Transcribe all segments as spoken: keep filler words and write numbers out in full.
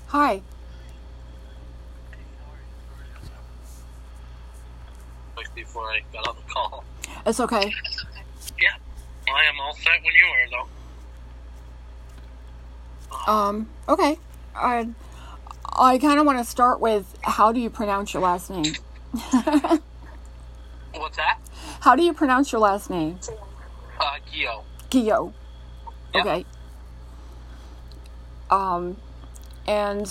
Hi. Before I got on the call. It's okay. Yeah, I am all set when you are, though. Um, okay. I, I kind of want to start with, how do you pronounce your last name? What's that? How do you pronounce your last name? Uh, Gio. Gio. Yeah. Okay. Um, and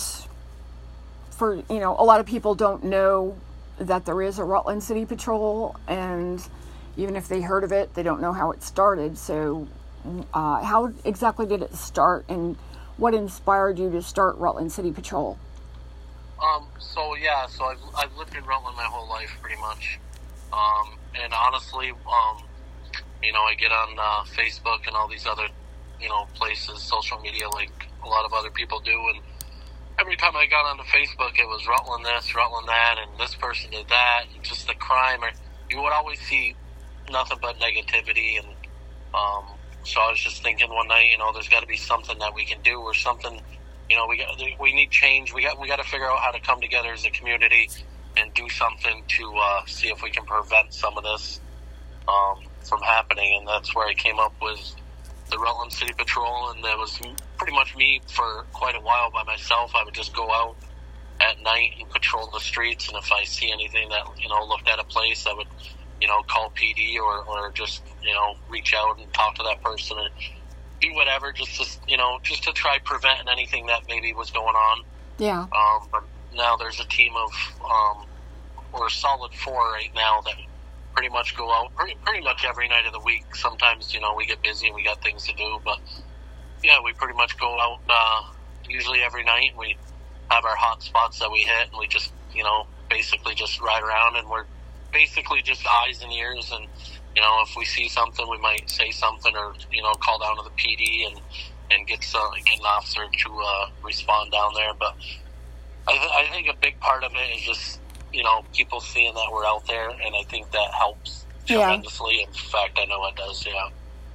for, you know, a lot of people don't know that there is a Rutland City Patrol, and even if they heard of it, they don't know how it started. So, uh, how exactly did it start, and what inspired you to start Rutland City Patrol? Um, so yeah, so I've, I've lived in Rutland my whole life, pretty much. Um, and honestly, um, you know, I get on uh, Facebook and all these other, you know, places, social media, like a lot of other people do, and every time I got onto Facebook, it was Rutland this, Rutland that, and this person did that, and just the crime. Or you would always see nothing but negativity, and um, so I was just thinking one night, you know, there's got to be something that we can do, or something. You know, we got we need change. We got we got to figure out how to come together as a community and do something to uh, see if we can prevent some of this um, from happening. And that's where I came up with the Rutland City Patrol, and that was pretty much me for quite a while by myself. I would just go out at night and patrol the streets, and if I see anything that, you know, looked at a place, I would, you know, call P D or, or just, you know, reach out and talk to that person and do whatever, just to, you know, just to try preventing anything that maybe was going on. Yeah. Um, but now there's a team of, um, we're a solid four right now that pretty much go out pretty, pretty much every night of the week. Sometimes, you know, we get busy and we got things to do, but yeah, we pretty much go out uh, usually every night, and we have our hot spots that we hit, and we just, you know, basically just ride around, and we're basically just eyes and ears, and, you know, if we see something, we might say something, or, you know, call down to the P D and, and get, some, get an officer to uh, respond down there. But I, th- I think a big part of it is just, you know, people seeing that we're out there, and I think that helps tremendously. Yeah. In fact, I know it does, yeah.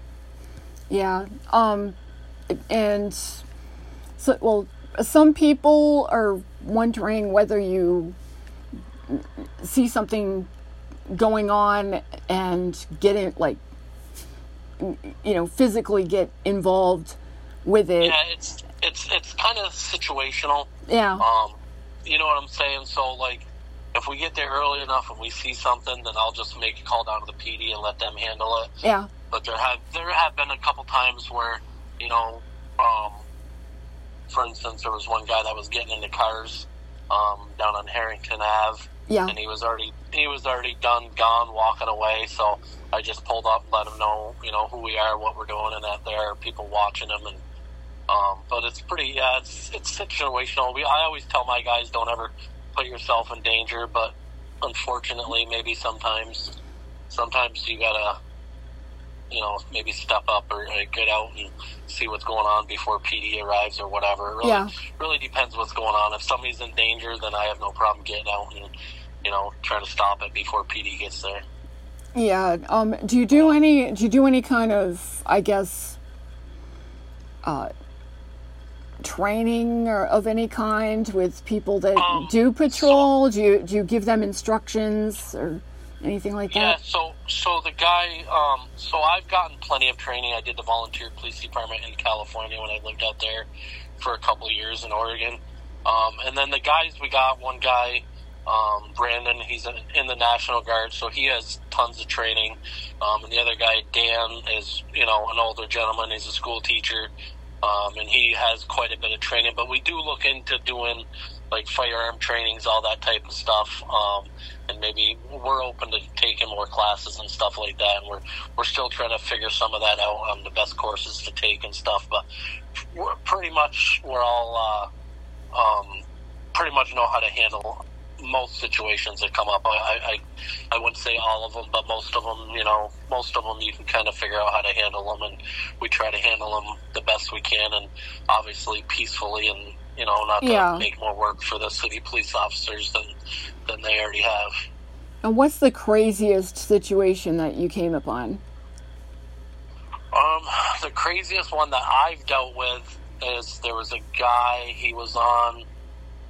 Yeah, um... And so, well, some people are wondering whether you see something going on and get it, like, you know, physically get involved with it. Yeah, it's it's it's kind of situational. Yeah. Um, you know what I'm saying? So, like, if we get there early enough and we see something, then I'll just make a call down to the P D and let them handle it. Yeah. But there have there have been a couple times where, you know, um, for instance, there was one guy that was getting into cars um, down on Harrington Avenue, yeah, and he was already he was already done, gone, walking away. So I just pulled up and let him know, you know, who we are, what we're doing, and that there are people watching him. And um, but it's pretty, yeah, it's it's situational. We I always tell my guys, don't ever put yourself in danger, but unfortunately, maybe sometimes sometimes you gotta, you know, maybe step up or uh, get out and see what's going on before P D arrives or whatever. It really, yeah. really depends what's going on. If somebody's in danger, then I have no problem getting out and, you know, trying to stop it before P D gets there. Yeah. Um, do you do any, do you do any kind of, I guess, uh, training or of any kind with people that um, do patrol? So, do you, do you give them instructions or anything like that? Yeah, so so the guy, um, so I've gotten plenty of training. I did the volunteer police department in California when I lived out there for a couple of years in Oregon. Um, and then the guys, we got one guy, um, Brandon, he's in, in the National Guard, so he has tons of training. Um, and the other guy, Dan, is, you know, an older gentleman. He's a school teacher, um, and he has quite a bit of training. But we do look into doing, like, firearm trainings, all that type of stuff. Um, and maybe we're open to taking more classes and stuff like that. And we're we're still trying to figure some of that out on the best courses to take and stuff. But we're pretty much, we're all, uh, um, pretty much know how to handle most situations that come up. I, I, I wouldn't say all of them, but most of them, you know, most of them you can kind of figure out how to handle them, and we try to handle them the best we can, and obviously peacefully, and, you know, not to yeah. make more work for the city police officers than, than they already have. And what's the craziest situation that you came upon? Um, the craziest one that I've dealt with is there was a guy, he was on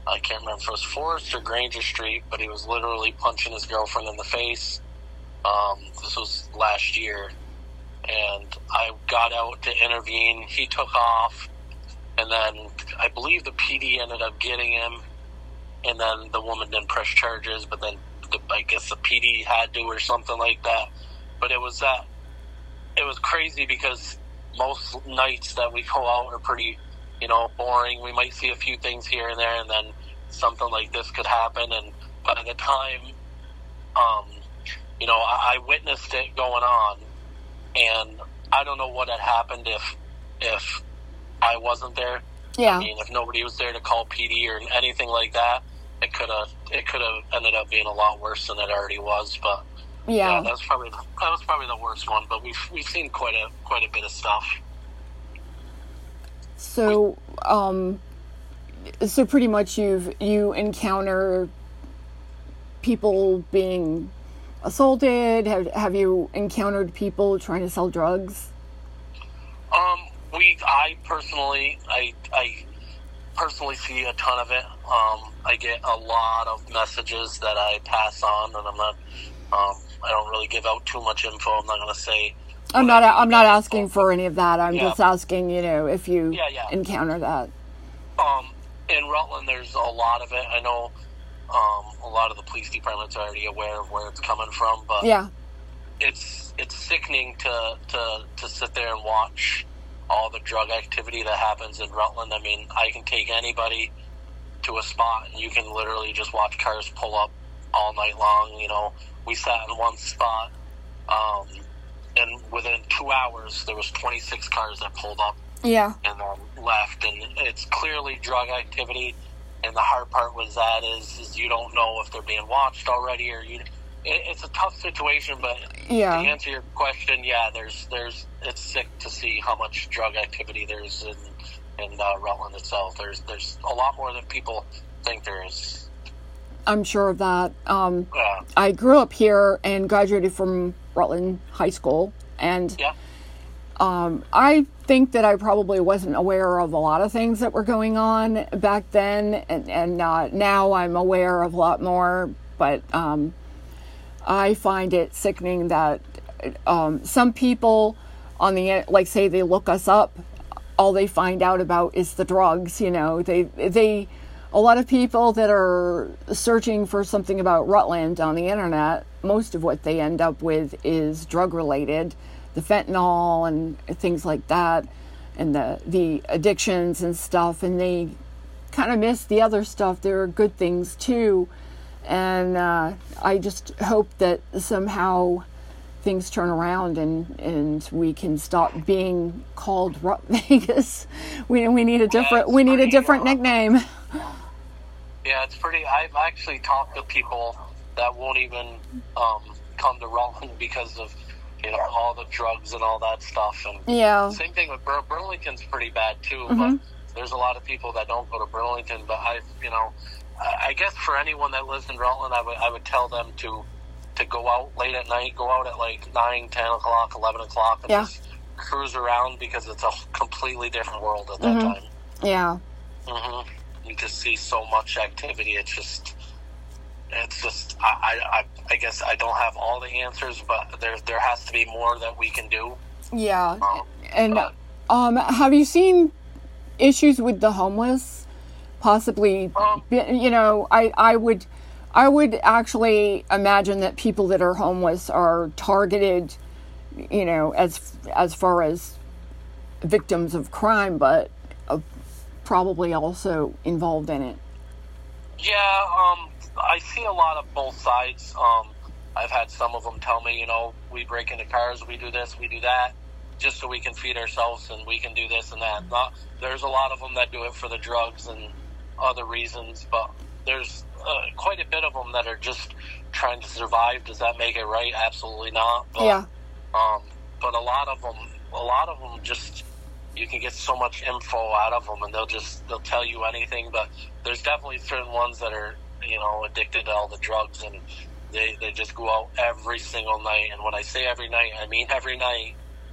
I can't remember if it was Forest or Granger Street, but he was literally punching his girlfriend in the face. Um, this was last year. And I got out to intervene. He took off. And then I believe the P D ended up getting him. And then the woman didn't press charges, but then the, I guess the P D had to or something like that. But it was that, it was crazy because most nights that we go out are pretty, you know, boring. We might see a few things here and there, and then something like this could happen. And by the time, um, you know, I, I witnessed it going on, and I don't know what had happened if if I wasn't there. Yeah. I mean, if nobody was there to call P D or anything like that, it could have it could have ended up being a lot worse than it already was. But yeah, yeah that was probably the, that was probably the worst one. But we've we've seen quite a quite a bit of stuff. So, um, so pretty much you've you encounter people being assaulted. Have have you encountered people trying to sell drugs? Um, we I personally I I. personally see a ton of it. Um, I get a lot of messages that I pass on, and I'm not. Um, I don't really give out too much info. I'm not going to say. I'm not. I'm not asking for any of that. I'm yeah. just asking, you know, if you yeah, yeah. encounter that. Um, in Rutland, there's a lot of it. I know. Um, a lot of the police departments are already aware of where it's coming from, but yeah, it's it's sickening to to to sit there and watch all the drug activity that happens in Rutland. I mean, I can take anybody to a spot and you can literally just watch cars pull up all night long. You know, we sat in one spot, um, and within two hours there was twenty-six cars that pulled up. Yeah. And then left, and it's clearly drug activity. And the hard part was that is, is you don't know if they're being watched already, or you. It, it's a tough situation, but yeah. to answer your question, yeah, there's there's it's sick to see how much drug activity there's in in uh, Rutland itself. There's there's a lot more than people think there is. I'm sure of that. Um, yeah. I grew up here and graduated from Rutland High School, and yeah. um, I think that I probably wasn't aware of a lot of things that were going on back then, and, and uh, now I'm aware of a lot more, but um, I find it sickening that um, some people on the, like, say they look us up, all they find out about is the drugs, you know, they, they, a lot of people that are searching for something about Rutland on the internet, most of what they end up with is drug related, the fentanyl and things like that, and the, the addictions and stuff, and they kind of miss the other stuff. There are good things too. And uh, I just hope that somehow things turn around and, and we can stop being called Rut Vegas. We we need a different yeah, we need a different uh, nickname. Yeah, it's pretty. I've actually talked to people that won't even um, come to Rutland because of, you know, all the drugs and all that stuff. And yeah, same thing with Bur- Burlington's pretty bad too. Mm-hmm. But there's a lot of people that don't go to Burlington. But I, you know. I guess for anyone that lives in Rutland, I would I would tell them to to go out late at night, go out at like nine, ten o'clock, eleven o'clock, and yeah. just cruise around, because it's a completely different world at that mm-hmm. time. Yeah. Mm-hmm. You just see so much activity. It's just, it's just. I, I I guess I don't have all the answers, but there there has to be more that we can do. Yeah. Um, and but, um, have you seen issues with the homeless? Possibly, you know, I, I would, I would actually imagine that people that are homeless are targeted, you know, as as far as victims of crime, but uh, probably also involved in it. Yeah, um, I see a lot of both sides. Um, I've had some of them tell me, you know, we break into cars, we do this, we do that, just so we can feed ourselves, and we can do this and that. Not, there's a lot of them that do it for the drugs and other reasons, but there's uh, quite a bit of them that are just trying to survive. Does that make it right? Absolutely not. But, yeah. Um, but a lot of them, a lot of them just, you can get so much info out of them, and they'll just, they'll tell you anything. But there's definitely certain ones that are, you know, addicted to all the drugs, and they, they just go out every single night. And when I say every night, I mean every night.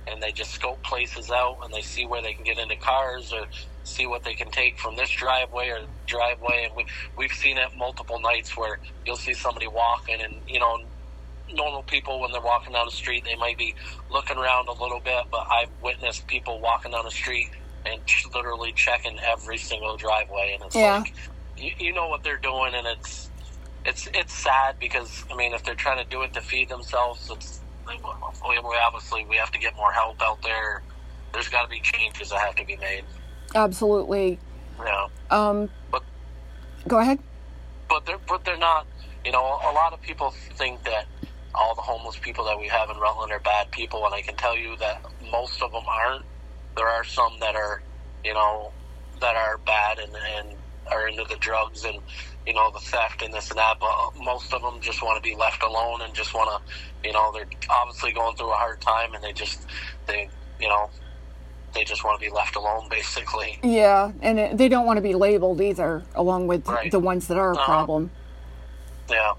and they just scope places out, and they see where they can get into cars or see what they can take from this driveway or driveway. And we, we've seen it multiple nights where you'll see somebody walking, and, you know, normal people, when they're walking down the street, they might be looking around a little bit, but I've witnessed people walking down the street and literally checking every single driveway, and it's yeah. like, you, you know what they're doing, and it's it's it's sad because, I mean, if they're trying to do it to feed themselves, it's we obviously we have to get more help out there. There's got to be changes that have to be made. Absolutely. Yeah. Um. But go ahead. But they're but they're not. You know, a lot of people think that all the homeless people that we have in Rutland are bad people, and I can tell you that most of them aren't. There are some that are, you know, that are bad and, and are into the drugs and, you know, the theft and this and that, but most of them just want to be left alone and just want to, you know, they're obviously going through a hard time, and they just, they, you know, they just want to be left alone, basically. Yeah, and it, they don't want to be labeled either, along with right. the ones that are a uh-huh. problem. Yeah.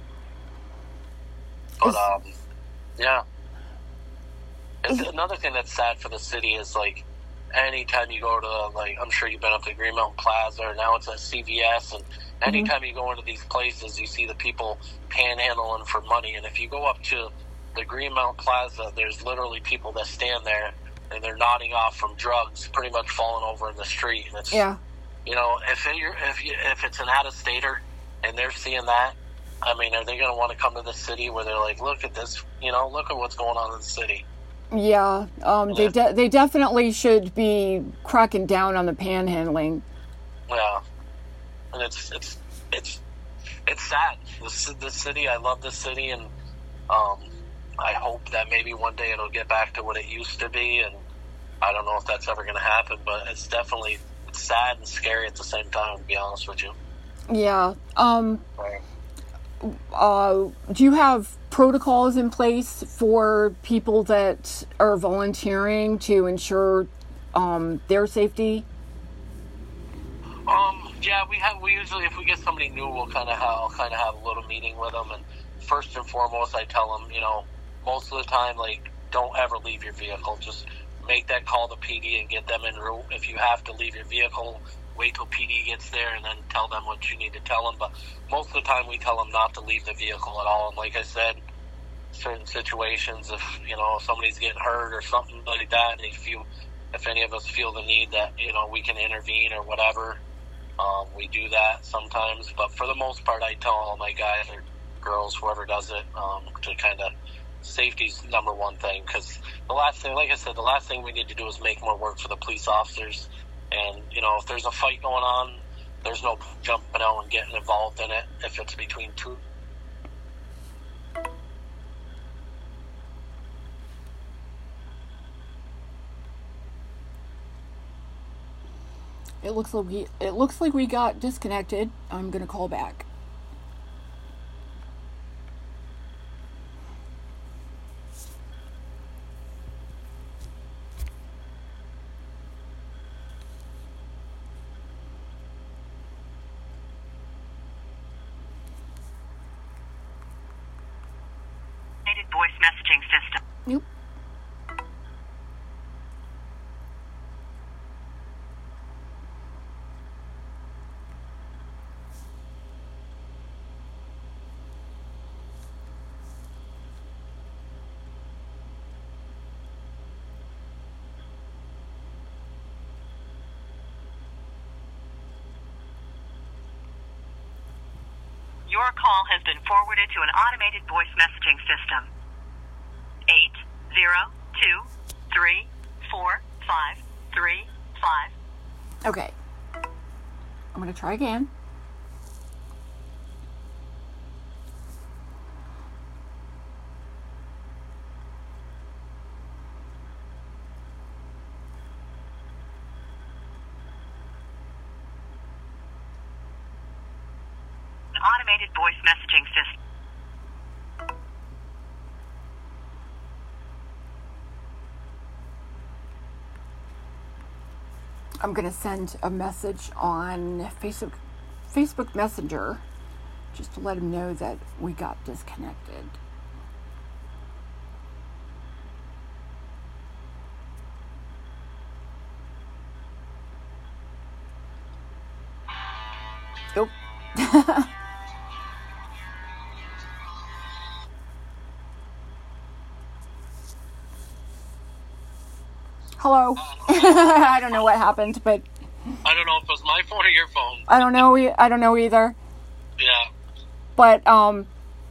But, um, yeah. It's, another thing that's sad for the city is, like, anytime you go to, like, I'm sure you've been up to Green Mountain Plaza, or now it's at C V S, and anytime mm-hmm. you go into these places, you see the people panhandling for money, and if you go up to the Green Mountain Plaza, there's literally people that stand there, and they're nodding off from drugs, pretty much falling over in the street, and it's, yeah. you know, if, it, if, you, if it's an out-of-stater, and they're seeing that, I mean, are they going to want to come to the city where they're like, look at this, you know, look at what's going on in the city? Yeah, um, they de- they definitely should be cracking down on the panhandling. Yeah, and it's it's it's it's sad. This this city, I love this city, and um, I hope that maybe one day it'll get back to what it used to be. And I don't know if that's ever going to happen, but it's definitely it's sad and scary at the same time, to be honest with you. Yeah. Um. Right. Uh, do you have protocols in place for people that are volunteering to ensure um, their safety? Um, yeah, we have. We usually, if we get somebody new, we'll kind of have kind of have a little meeting with them. And first and foremost, I tell them, you know, most of the time, like, don't ever leave your vehicle. Just make that call to P D and get them en route. If you have to leave your vehicle, wait till P D gets there and then tell them what you need to tell them. But most of the time we tell them not to leave the vehicle at all. And like I said, certain situations, if, you know, if somebody's getting hurt or something like that, and if you, if any of us feel the need that, you know, we can intervene or whatever, um, we do that sometimes. But for the most part, I tell all my guys or girls, whoever does it, um, to kind of, safety's number one thing. Because the last thing, like I said, the last thing we need to do is make more work for the police officers. And, you know, if there's a fight going on, there's no jumping out and getting involved in it if it's between two. It looks like we, it looks like we got disconnected. I'm going to call back. Voice messaging system. Nope. Your call has been forwarded to an automated voice messaging system. Eight zero two three four five three five. Okay. I'm going to try again. An automated voice messaging system. I'm going to send a message on Facebook, Facebook Messenger, just to let them know that we got disconnected. Hello. I don't know what happened, but I don't know if it was my phone or your phone. I don't know. I don't know either. Yeah. But um,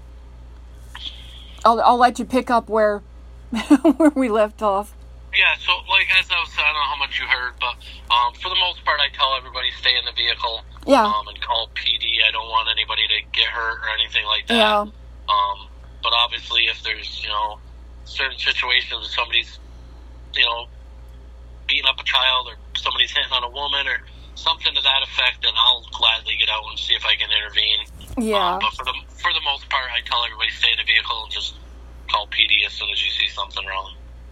I'll I'll let you pick up where where we left off. Yeah. So, like as I was saying, I don't know how much you heard, but um, for the most part, I tell everybody stay in the vehicle. Yeah. Um, and call P D. I don't want anybody to get hurt or anything like that. Yeah. Um, but obviously, if there's you know certain situations, somebody's you know beating up a child or somebody's hitting on a woman or something to that effect, then I'll gladly get out and see if I can intervene. Yeah. Um, but for the for the most part, I tell everybody stay in the vehicle and just call P D as soon as you see something wrong.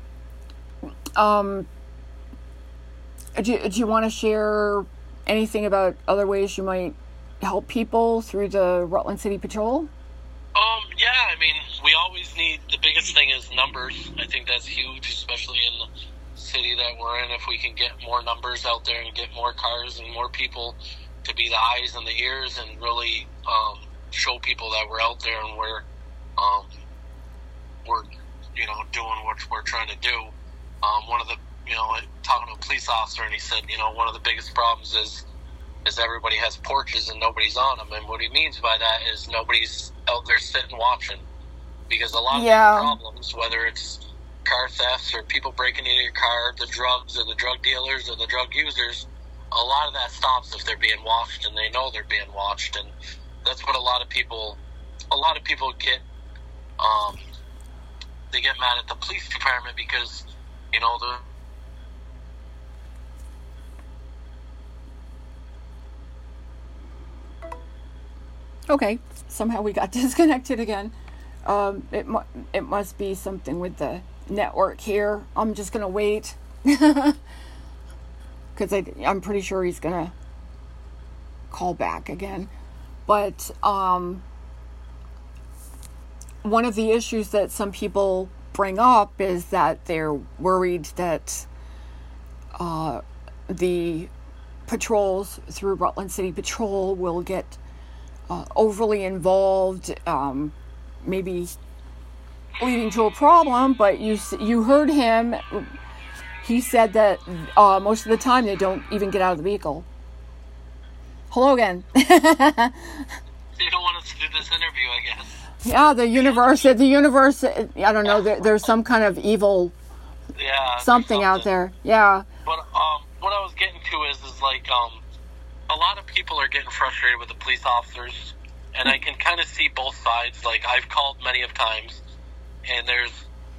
Um. Do you, do you want to share anything about other ways you might help people through the Rutland City Patrol? Um. Yeah. I mean, we always need. The biggest thing is numbers. I think that's huge, especially in the city that we're in. If we can get more numbers out there and get more cars and more people to be the eyes and the ears and really um, show people that we're out there and we're um, we're you know doing what we're trying to do. Um, one of the you know talking to a police officer, and he said you know one of the biggest problems is is everybody has porches and nobody's on them, and what he means by that is nobody's out there sitting watching, because a lot of yeah. these problems, whether it's car thefts or people breaking into your car, the drugs or the drug dealers or the drug users, a lot of that stops if they're being watched and they know they're being watched. And that's what a lot of people a lot of people get um they get mad at the police department because you know the Okay, somehow we got disconnected again. Um, it mu- it must be something with the network here. I'm just gonna wait because I'm pretty sure he's gonna call back again. But um, one of the issues that some people bring up is that they're worried that uh, the patrols through Rutland City Patrol will get uh, overly involved, um, maybe leading to a problem. But you you heard him. He said that uh, most of the time they don't even get out of the vehicle. Hello again. They don't want us to do this interview, I guess. Yeah, the universe, the universe, I don't know, there, there's some kind of evil yeah, something, something out there. Yeah. But um, what I was getting to is, is like, um, a lot of people are getting frustrated with the police officers, and I can kind of see both sides. Like, I've called many of times, and there's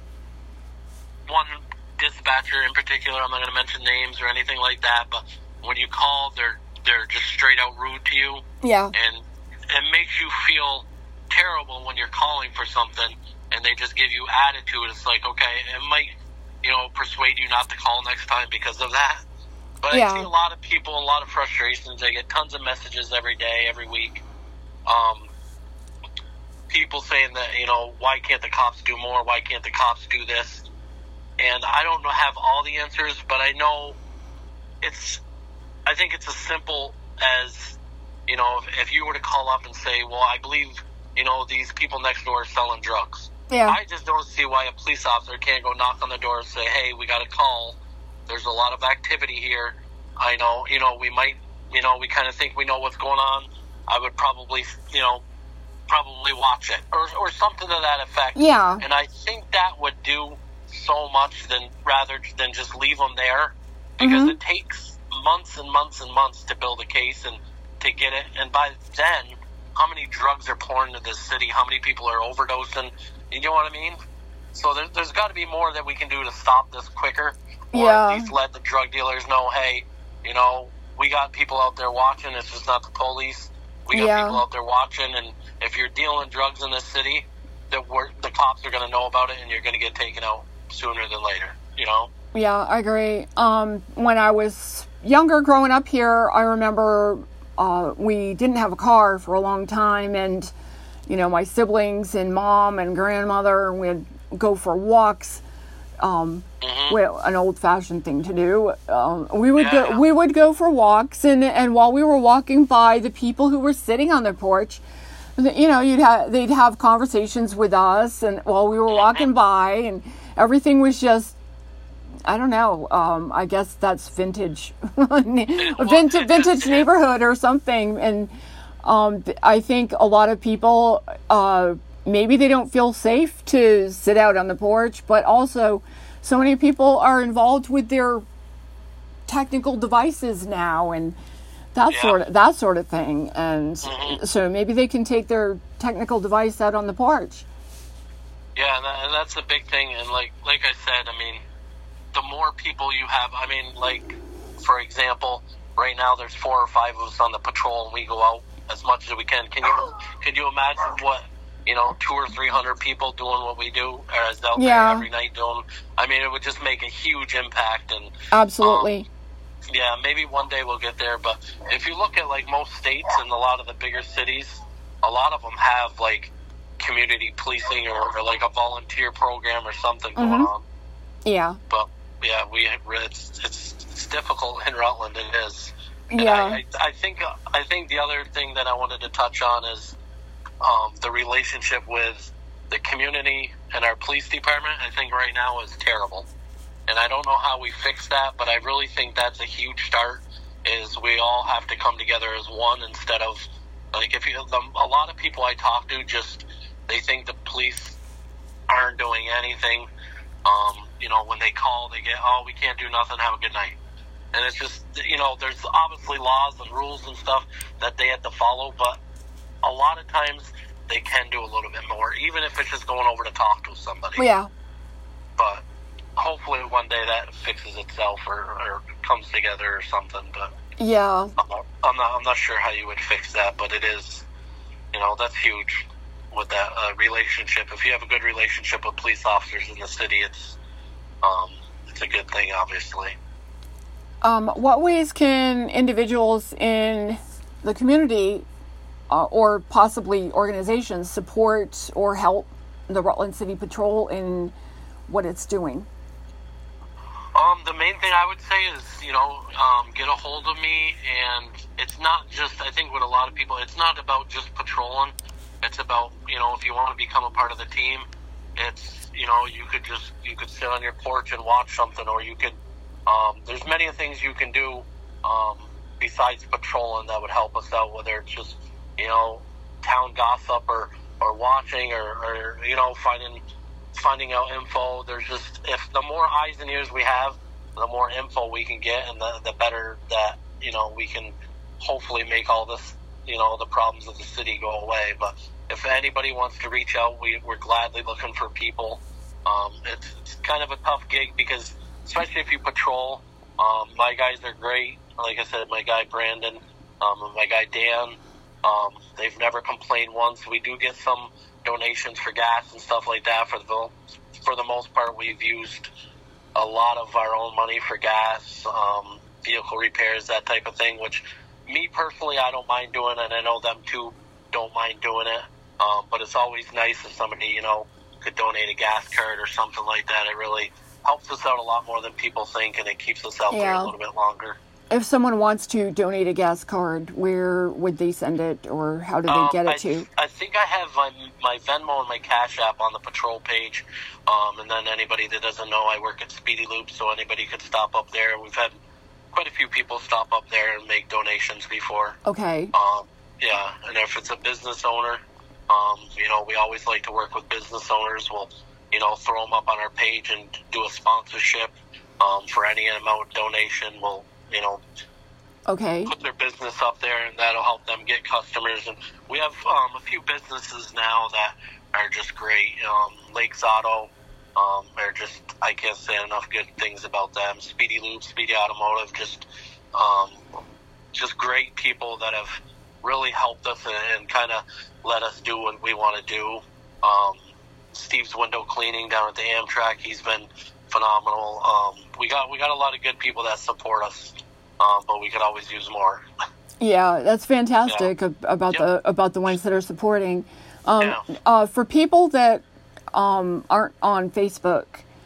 one dispatcher in particular, I'm not going to mention names or anything like that, but when you call, they're they're just straight out rude to you. Yeah. And it makes you feel terrible when you're calling for something, and they just give you attitude. It's like, okay, it might, you know, persuade you not to call next time because of that. But yeah. I see a lot of people, a lot of frustrations. They get tons of messages every day, every week. Um, people saying that, you know, why can't the cops do more? Why can't the cops do this? And I don't have all the answers, but I know it's, I think it's as simple as, you know, if, if you were to call up and say, well, I believe, you know, these people next door are selling drugs. Yeah. I just don't see why a police officer can't go knock on the door and say, hey, we got a call. There's a lot of activity here. I know, you know, we might, you know, we kind of think we know what's going on. I would probably, you know, probably watch it or, or something to that effect. Yeah. And I think that would do so much than rather than just leave them there, because mm-hmm. it takes months and months and months to build a case and to get it. And by then, how many drugs are pouring into this city? How many people are overdosing? You know what I mean? So there, there's got to be more that we can do to stop this quicker. Or yeah. at least let the drug dealers know, hey, you know, we got people out there watching. It's just not the police. We got yeah. people out there watching. And if you're dealing drugs in this city, the, the cops are going to know about it, and you're going to get taken out sooner than later, you know? Yeah, I agree. Um, when I was younger growing up here, I remember uh, we didn't have a car for a long time, and, you know, my siblings and mom and grandmother, we'd go for walks Um, mm-hmm. well, an old-fashioned thing to do. Um, we would Yeah, go. yeah. We would go for walks, and and while we were walking by the people who were sitting on their porch, you know, you'd have they'd have conversations with us, and while we were walking by, and everything was just, I don't know. Um, I guess that's vintage, vintage, vintage neighborhood or something. And um, I think a lot of people, uh, maybe they don't feel safe to sit out on the porch, but also so many people are involved with their technical devices now, and that Yeah. sort of that sort of thing. And Mhm. so maybe they can take their technical device out on the porch. Yeah, and, that, and that's the big thing. And like like I said, I mean, the more people you have, I mean, like, for example, right now there's four or five of us on the patrol, and we go out as much as we can. Can you can you imagine what, you know, two or three hundred people doing what we do, or is out Yeah. there every night doing? I mean, it would just make a huge impact. And Absolutely. um, yeah, maybe one day we'll get there. But if you look at like most states and a lot of the bigger cities, a lot of them have like community policing or, or like a volunteer program or something going Mhm. on. Yeah. But yeah, we it's it's, it's difficult in Rutland. It is. And Yeah. I, I, I think I think the other thing that I wanted to touch on is um, the relationship with the community and our police department. I think right now is terrible, and I don't know how we fix that. But I really think that's a huge start. Is we all have to come together as one instead of like if you the, a lot of people I talk to just they think the police aren't doing anything. Um, you know, when they call, they get, oh, we can't do nothing, have a good night. And it's just, you know, there's obviously laws and rules and stuff that they have to follow, but a lot of times they can do a little bit more, even if it's just going over to talk to somebody. Yeah. But hopefully one day that fixes itself or, or comes together or something, but Yeah. I'm not, I'm not, I'm not sure how you would fix that, but it is, you know, that's huge with that uh, relationship. If you have a good relationship with police officers in the city, it's um, it's a good thing, obviously. Um, what ways can individuals in the community uh, or possibly organizations support or help the Rutland City Patrol in what it's doing? Um, the main thing I would say is, you know, um, get a hold of me, and it's not just, I think with a lot of people, it's not about just patrolling. It's about, you know, if you want to become a part of the team, it's, you know, you could just, you could sit on your porch and watch something, or you could, um, there's many things you can do, um, besides patrolling that would help us out, whether it's just, you know, town gossip or, or watching or, or, you know, finding, finding out info. There's just, if the more eyes and ears we have, the more info we can get, and the, the better that, you know, we can hopefully make all this, you know, the problems of the city go away. But if anybody wants to reach out, we, we're gladly looking for people. Um, it's, it's kind of a tough gig because, especially if you patrol, um, my guys are great. Like I said, my guy Brandon, um, and my guy Dan, um, they've never complained once. We do get some donations for gas and stuff like that. For the for the most part, we've used a lot of our own money for gas, um, vehicle repairs, that type of thing, which me personally, I don't mind doing, and I know them too don't mind doing it. Um, but it's always nice if somebody, you know, could donate a gas card or something like that. It really helps us out a lot more than people think, and it keeps us out there Yeah. a little bit longer. If someone wants to donate a gas card, where would they send it, or how do they Um, get it I, to? I think I have my my Venmo and my Cash App on the patrol page. Um, and then anybody that doesn't know, I work at Speedy Loop, so anybody could stop up there. We've had quite a few people stop up there and make donations before. Okay. Um, yeah, and if it's a business owner, um, you know, we always like to work with business owners. We'll, you know, throw them up on our page and do a sponsorship um, for any amount of donation. We'll, you know, Okay. put their business up there, and that'll help them get customers. And we have um, a few businesses now that are just great. Um, Lakes Auto, um, are just, I can't say enough good things about them. Speedy Loop, Speedy Automotive, just um, just great people that have really helped us and, and kind of let us do what we want to do. Um, Steve's Window Cleaning down at the Amtrak, he's been phenomenal. Um, we got we got a lot of good people that support us, um, but we could always use more. Yeah, that's fantastic Yeah. ab- about Yep. the about the ones that are supporting. Um, Yeah. uh, for people that um, aren't on Facebook,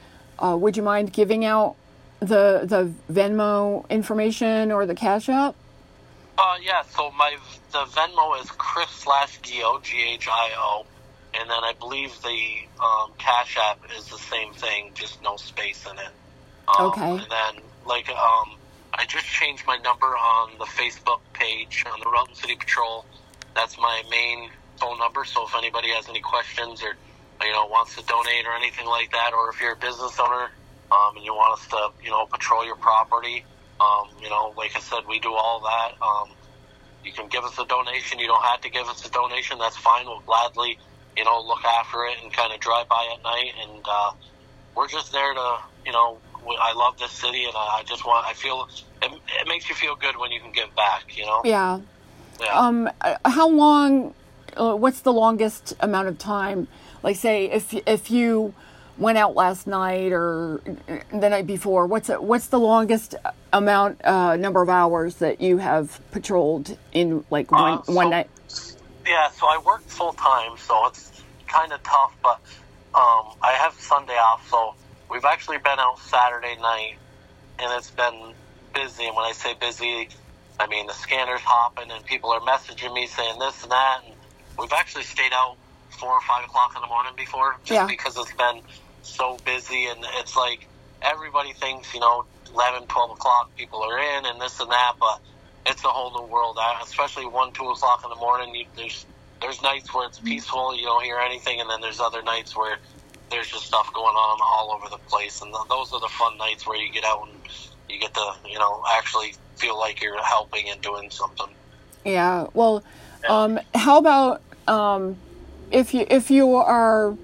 uh, would you mind giving out the the Venmo information or the Cash App? Uh, yeah, so my the Venmo is Chris slash Gio, G H I O, and then I believe the um, Cash App is the same thing, just no space in it. Um, Okay. And then, like, um, I just changed my number on the Facebook page on the Rutland City Patrol. That's my main phone number, so if anybody has any questions or, you know, wants to donate or anything like that, or if you're a business owner um, and you want us to, you know, patrol your property, um, you know, like I said, we do all that. Um, you can give us a donation. You don't have to give us a donation. That's fine. We'll gladly, you know, look after it and kind of drive by at night. And uh, we're just there to, you know, I love this city, and I just want, I feel, it, it makes you feel good when you can give back, you know? Yeah. Yeah. Um, how long, uh, what's the longest amount of time? Like, say, if if you went out last night or the night before, what's it, what's the longest amount, uh, number of hours that you have patrolled in, like, one, Uh, so- one night? Yeah, so I work full time, so it's kind of tough, but um, I have Sunday off, so we've actually been out Saturday night, and it's been busy. And when I say busy, I mean the scanner's hopping, and people are messaging me saying this and that. And we've actually stayed out four or five o'clock in the morning before, just Yeah. because it's been so busy. And it's like everybody thinks, you know, eleven, twelve o'clock people are in and this and that, but it's a whole new world. Uh, Especially one, two o'clock in the morning. You, there's there's nights where it's peaceful, you don't hear anything, and then there's other nights where there's just stuff going on all over the place, and th- those are the fun nights where you get out and you get to, you know, actually feel like you're helping and doing something. Yeah. Well, um, how about um, if you if you are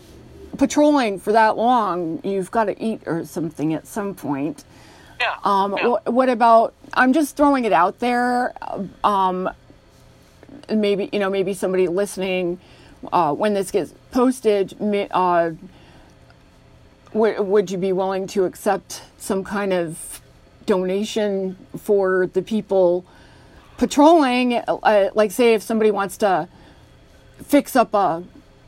patrolling for that long, you've got to eat or something at some point. Yeah. Um, yeah. wh- what about? I'm just throwing it out there. Um, maybe you know, maybe somebody listening uh, when this gets posted, may- uh, would would you be willing to accept some kind of donation for the people patrolling? Uh, like, say, if somebody wants to fix up a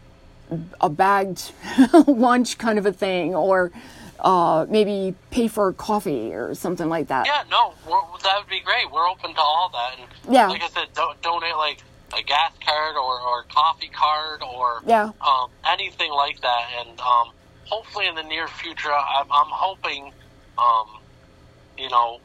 a bagged lunch kind of a thing, or uh, maybe pay for coffee or something like that. Yeah, no, we're, that would be great. We're open to all that. And Yeah. like I said, do, donate like a gas card or, or coffee card or Yeah. um, anything like that. And um, hopefully in the near future, I'm, I'm hoping, um, you know,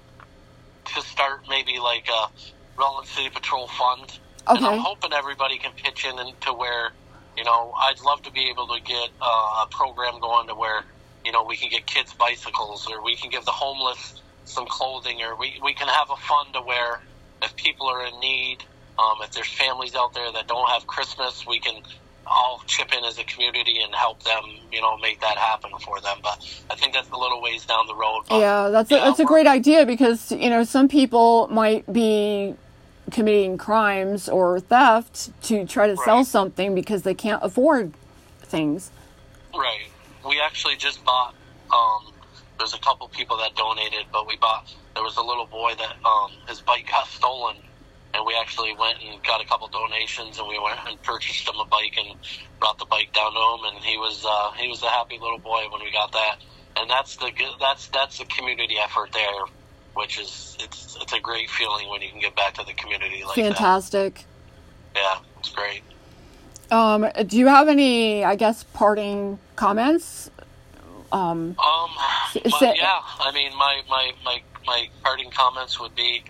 to start maybe like a Rutland City Patrol fund. And Okay. I'm hoping everybody can pitch in and to where, you know, I'd love to be able to get uh, a program going to where, you know, we can get kids bicycles, or we can give the homeless some clothing, or we, we can have a fund to where if people are in need, um, if there's families out there that don't have Christmas, we can all chip in as a community and help them, you know, make that happen for them. But I think that's a little ways down the road. But, Yeah, that's a, yeah, that's a we're- great idea, because you know some people might be committing crimes or theft to try to sell Right. something because they can't afford things. Right. We actually just bought, um, there's a couple people that donated, but we bought, there was a little boy that, um, his bike got stolen, and we actually went and got a couple donations, and we went and purchased him a bike and brought the bike down to him, and he was, uh, he was a happy little boy when we got that. And that's the, good- that's, that's the community effort there, which is, it's, it's a great feeling when you can get back to the community like Fantastic. that. Yeah, it's great. Um, do you have any, I guess, parting comments? Um, Um, S- but say- yeah, I mean, my, my, my, my parting comments would be,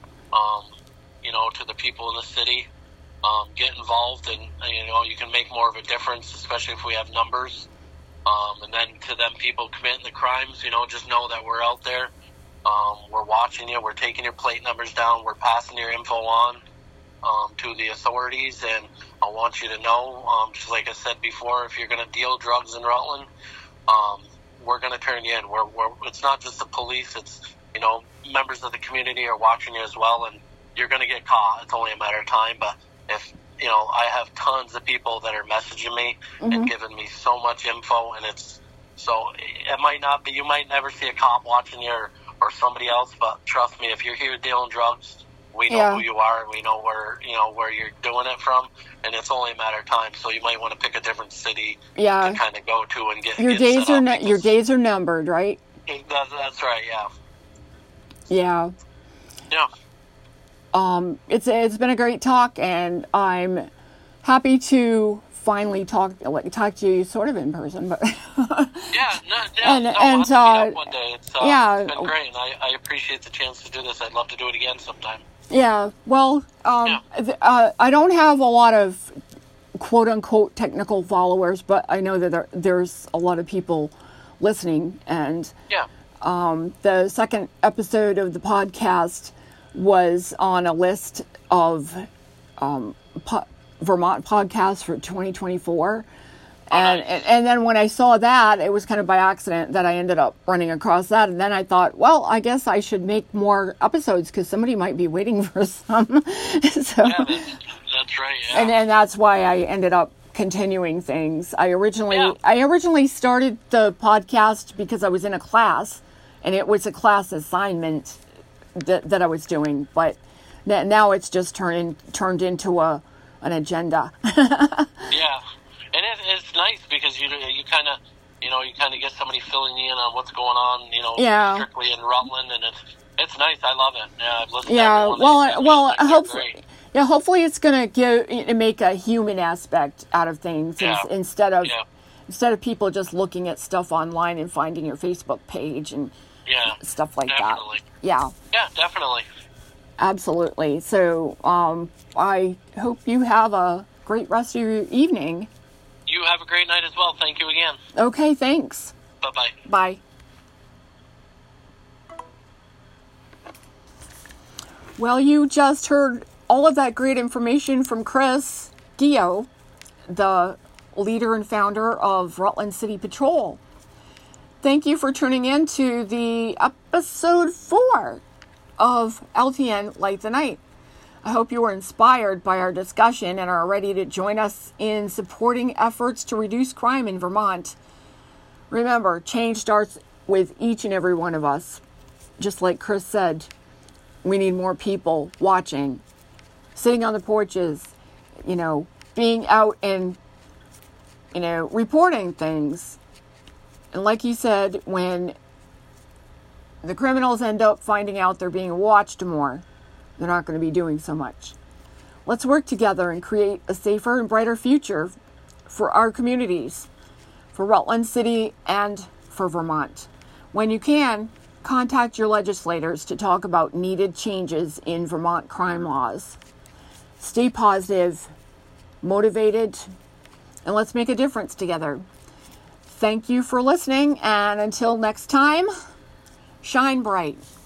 um, you know, to the people in the city, um, get involved, and, you know, you can make more of a difference, especially if we have numbers. Um, and then to them people committing the crimes, you know, just know that we're out there. Um, we're watching you. We're taking your plate numbers down. We're passing your info on um, to the authorities, and I want you to know, um, just like I said before, if you're going to deal drugs in Rutland, um, we're going to turn you in. We're, we're, it's not just the police. It's, you know, members of the community are watching you as well, and you're going to get caught. It's only a matter of time. But if, you know, I have tons of people that are messaging me Mhm. and giving me so much info, and it's, so it might not be, you might never see a cop watching you or, or somebody else, but trust me, if you're here dealing drugs, We know Yeah. who you are, and we know where you know where you're doing it from, and it's only a matter of time. So you might want to pick a different city Yeah. to kind of go to and get Your get days set are up nu- your because- days are numbered, right? That's, that's right. Yeah. Yeah. Yeah. Um, it's it's been a great talk, and I'm happy to finally talk like talk to you sort of in person, but Yeah, no, yeah, And- no, and, we'll have to meet uh, up one day. It's, uh, yeah. it's been great, and I, I appreciate the chance to do this. I'd love to do it again sometime. yeah. Well, um, Yeah. th- uh, I don't have a lot of quote unquote technical followers, but I know that there, there's a lot of people listening, and Yeah, um, the second episode of the podcast was on a list of um, po- Vermont podcasts for twenty twenty-four. And, nice. and and then when I saw that, it was kind of by accident that I ended up running across that. And then I thought, well, I guess I should make more episodes because somebody might be waiting for some. so, yeah, that's, that's right. Yeah. and and that's why I ended up continuing things. I originally Yeah. I originally started the podcast because I was in a class, and it was a class assignment that that I was doing. But n- now it's just turned turned into a an agenda. Yeah, and it, it's nice because you you kind of you know you kind of get somebody filling you in on what's going on. You know, Yeah. strictly in Rutland, and it's it's nice. I love it. Yeah, I've listened. Yeah, to everyone. well, They- uh, well, they're hopefully, great. yeah, hopefully it's gonna give make a human aspect out of things Yeah. ins- instead of Yeah. instead of people just looking at stuff online and finding your Facebook page and Yeah, stuff like definitely. that. Yeah, Yeah, definitely. absolutely. So, um, I hope you have a great rest of your evening. You have a great night as well. Thank you again. Okay, thanks. Bye bye. Bye. Well, you just heard all of that great information from Chris Dio, the leader and founder of Rutland City Patrol. Thank you for tuning in to the episode four of L T N Light the Night. I hope you were inspired by our discussion and are ready to join us in supporting efforts to reduce crime in Vermont. Remember, change starts with each and every one of us. Just like Chris said, we need more people watching, sitting on the porches, you know, being out and, you know, reporting things. And like you said, when the criminals end up finding out they're being watched more, they're not going to be doing so much. Let's work together and create a safer and brighter future for our communities, for Rutland City, and for Vermont. When you can, contact your legislators to talk about needed changes in Vermont crime laws. Stay positive, motivated, and let's make a difference together. Thank you for listening, and until next time, shine bright.